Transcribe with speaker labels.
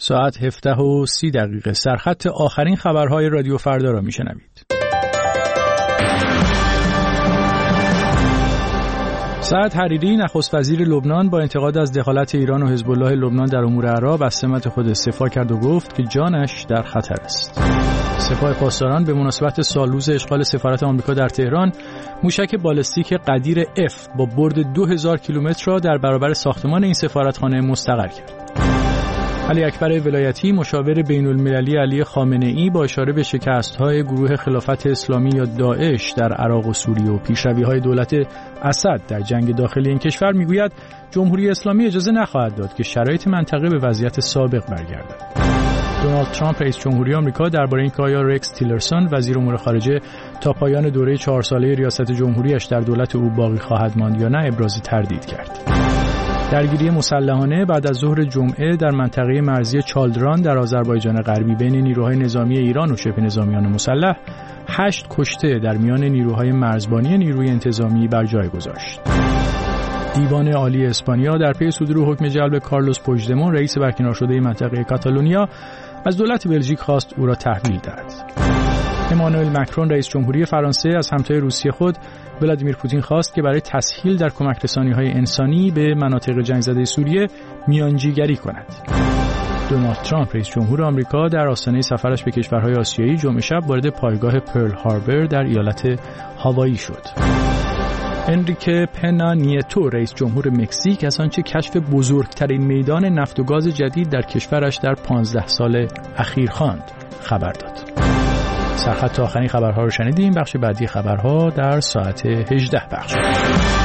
Speaker 1: ساعت 17:30 سرخط آخرین خبرهای رادیو فردا را میشنوید. سعد حریری نخست وزیر لبنان با انتقاد از دخالت ایران و حزب الله لبنان در امور عراق از سمت خود استعفا کرد و گفت که جانش در خطر است. سپاه پاسداران به مناسبت سالروز اشغال سفارت آمریکا در تهران موشک بالستیک قدیر F با برد 2000 کیلومتر را در برابر ساختمان این سفارتخانه مستقر کرد. علی اکبر ولایتی مشاور بین المللی علی خامنه‌ای با اشاره به شکست‌های گروه خلافت اسلامی یا داعش در عراق و سوریه و پیشروی‌های دولت اسد در جنگ داخلی این کشور میگوید جمهوری اسلامی اجازه نخواهد داد که شرایط منطقه به وضعیت سابق برگردد. دونالد ترامپ رئیس جمهوری آمریکا درباره اینکه آیا رکس تیلرسون وزیر امور خارجه تا پایان دوره 4 ساله ریاست جمهوریش در دولت او باقی خواهد ماند یا نه ابراز تردید کرد. درگیری مسلحانه بعد از ظهر جمعه در منطقه مرزی چالدران در آذربایجان غربی بین نیروهای نظامی ایران و شبه نظامیان مسلح 8 کشته در میان نیروهای مرزبانی نیروی انتظامی بر جای گذاشت. دیوان عالی اسپانیا در پی صدور حکم جلب کارلوس پوژدمون رئیس برکنار شده منطقه کاتالونیا از دولت بلژیک خواست او را تحویل دهد. امانوئل مکرون رئیس جمهوری فرانسه از همتای روسیه خود ولادیمیر پوتین خواست که برای تسهیل در کمک‌رسانی‌های انسانی به مناطق جنگ زده سوریه میانجیگری کند. دونالد ترامپ رئیس جمهور آمریکا در آستانه سفرش به کشورهای آسیایی جمعه شب وارد پایگاه پرل هاربر در ایالت هاوایی شد. انریکه پنا نیتو رئیس جمهور مکزیک از آنچه کشف بزرگترین میدان نفت و گاز جدید در کشورش در 15 سال اخیر خواند خبر داد. سرخط آخرین خبرها رو شنیدیم. بخش بعدی خبرها در ساعت 18 پخش.